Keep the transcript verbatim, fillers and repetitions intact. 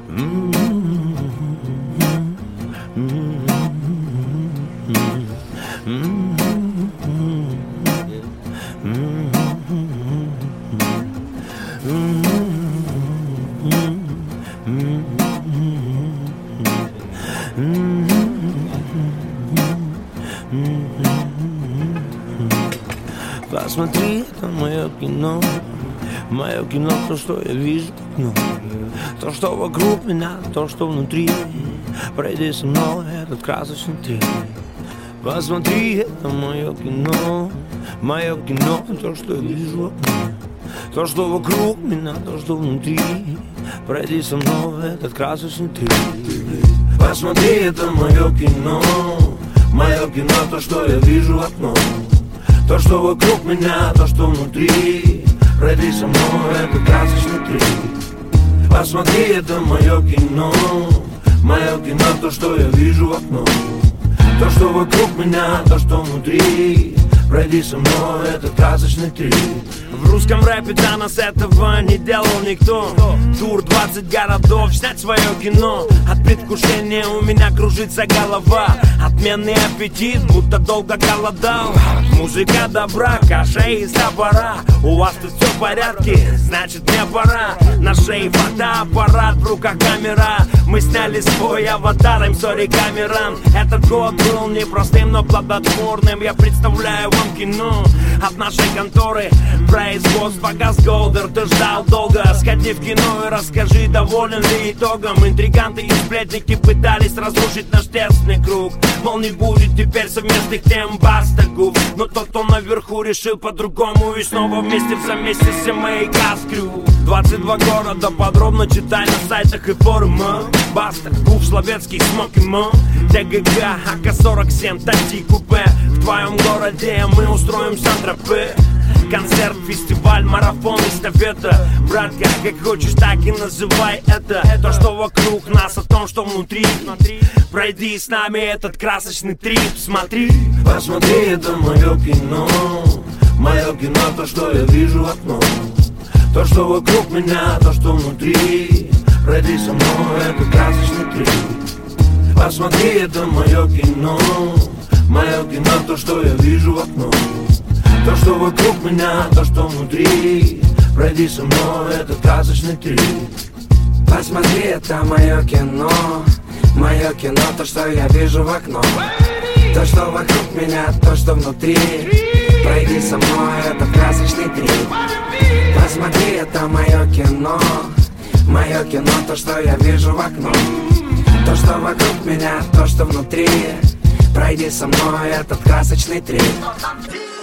Посмотри, это мое кино, мое кино, то, что я вижу в окно, то, что вокруг меня, то, что внутри. Пройди со мной этот красочный трip. Посмотри, это мое кино, мое кино, то, что я вижу в окно, то, что вокруг меня, то, что внутри. Пройди со мной этот красочный трip. Посмотри, это мое кино, мое кино, то, что я вижу в окно, то, что вокруг меня, то, что внутри. Пройди со мной этот красочный трip. Посмотри, это мое кино, мое кино, то, что я вижу в окно, то, что вокруг меня, то, что внутри. Пройди со мной этот красочный трip. В русском рэпе до нас этого не делал никто. Тур двадцать городов, снять свое кино. От предвкушения у меня кружится голова. Отменный аппетит, будто долго голодал. Музыка добра, каша из топора. У вас тут все в порядке, значит мне пора. На шее фотоаппарат, в руках камера. Мы сняли свой аватар, I'm sorry, камерам. Этот год был непростым, но плодотворным. Я представляю вам кино от нашей конторы. Производство Газголдер, ты ждал долго. Сходи в кино и расскажи, доволен ли итогом. Интриганты и сплетники пытались разрушить наш тесный круг. Мол, не будет теперь совместных тем, баста губ. Но тот, кто наверху, решил по-другому. И снова вместе в заместе все мои каскрю. двадцать два города, подробно читай на сайтах и форумах. Баста, Гуф, Словецкий, Смоки Мо, ТГК, АК сорок семь, Тати Купе. В твоем городе мы устроим Сан-Тропе. Концерт, фестиваль, марафон, эстафета. Братка, как хочешь, так и называй это. То, что вокруг нас, о том, что внутри. Пройди с нами этот красочный трип, смотри. Посмотри, это мое кино, мое кино, то, что я вижу в окно, то, что вокруг меня, то, что внутри. Пройди со мной этот красочный трип. Посмотри, это мое кино, мое кино, то, что я вижу в окно, то, что вокруг меня, то, что внутри. Пройди со мной этот красочный трип. Посмотри, это мое кино, мое кино, то, что я вижу в окно, то, что вокруг меня, то, что внутри. Пройди со мной этот красочный трип. Посмотри, это мое кино, мое кино, то, что я вижу в окно, то, что вокруг меня, то, что внутри. Пройди со мной этот красочный трип.